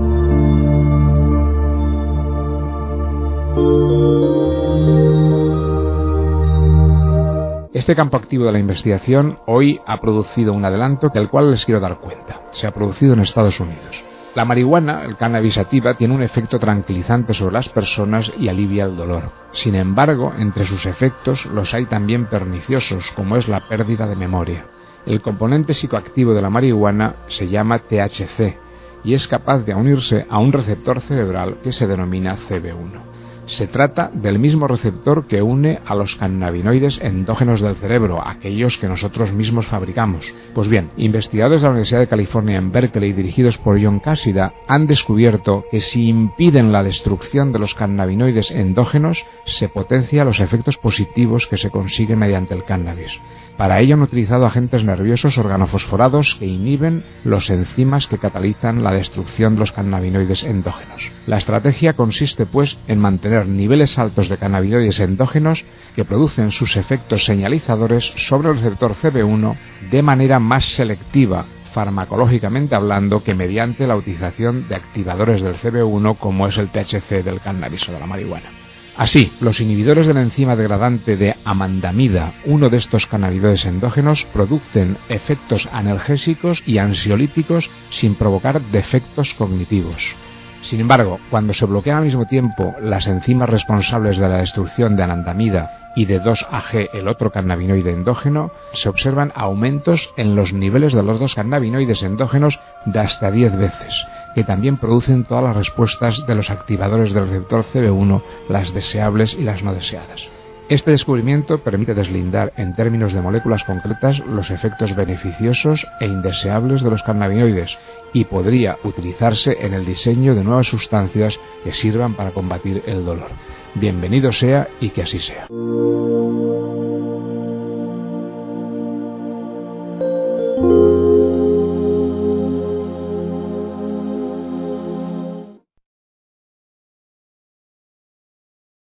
Este campo activo de la investigación hoy ha producido un adelanto del cual les quiero dar cuenta. Se ha producido en Estados Unidos. La marihuana, el cannabis sativa, tiene un efecto tranquilizante sobre las personas y alivia el dolor. Sin embargo, entre sus efectos los hay también perniciosos, como es la pérdida de memoria. El componente psicoactivo de la marihuana se llama T H C y es capaz de unirse a un receptor cerebral que se denomina C B uno. Se trata del mismo receptor que une a los cannabinoides endógenos del cerebro, aquellos que nosotros mismos fabricamos. Pues bien, investigadores de la Universidad de California en Berkeley, dirigidos por John Casida, han descubierto que si impiden la destrucción de los cannabinoides endógenos, se potencia los efectos positivos que se consiguen mediante el cannabis. Para ello han utilizado agentes nerviosos organofosforados que inhiben los enzimas que catalizan la destrucción de los cannabinoides endógenos. La estrategia consiste, pues, en mantener niveles altos de cannabinoides endógenos que producen sus efectos señalizadores sobre el receptor C B uno de manera más selectiva, farmacológicamente hablando, que mediante la utilización de activadores del C B uno como es el T H C del cannabis o de la marihuana. Así, los inhibidores de la enzima degradante de amandamida, uno de estos cannabinoides endógenos, producen efectos analgésicos y ansiolíticos sin provocar defectos cognitivos. Sin embargo, cuando se bloquean al mismo tiempo las enzimas responsables de la destrucción de anandamida y de dos A G, el otro cannabinoide endógeno, se observan aumentos en los niveles de los dos cannabinoides endógenos de hasta diez veces, que también producen todas las respuestas de los activadores del receptor C B uno, las deseables y las no deseadas. Este descubrimiento permite deslindar en términos de moléculas concretas los efectos beneficiosos e indeseables de los cannabinoides y podría utilizarse en el diseño de nuevas sustancias que sirvan para combatir el dolor. Bienvenido sea y que así sea.